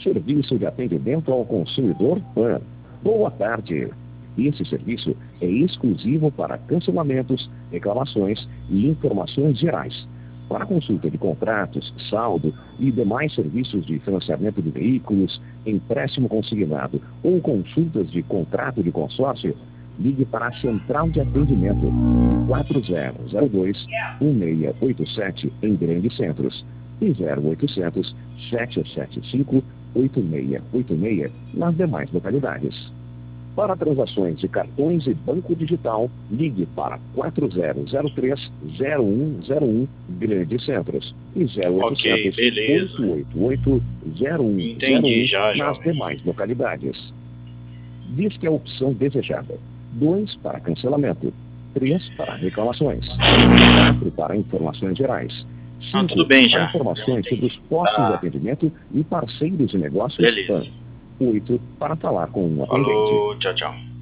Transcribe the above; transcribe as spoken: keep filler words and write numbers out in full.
Serviço de Atendimento ao Consumidor PAN. Boa tarde. Esse serviço é exclusivo para cancelamentos, reclamações e informações gerais. Para consulta de contratos, saldo e demais serviços de financiamento de veículos, empréstimo consignado ou consultas de contrato de consórcio, ligue para a Central de Atendimento quatro zero zero dois, um seis oito sete em Grandes Centros e zero oitocentos, sete sete cinco, oito seis oito seis nas demais localidades. Para transações de cartões e banco digital, ligue para quatro zero zero três, zero um zero um Grandes Centros e zero oitocentos, oito oito oito, zero um zero um nas demais localidades. Diz que é a opção desejada. dois para cancelamento. três para reclamações. quatro para informações gerais. cinco ah, tudo bem, já. para informações sobre os postos Ah. de atendimento e parceiros de negócios. Beleza. oito para falar com um atendente. Falou, tchau, tchau.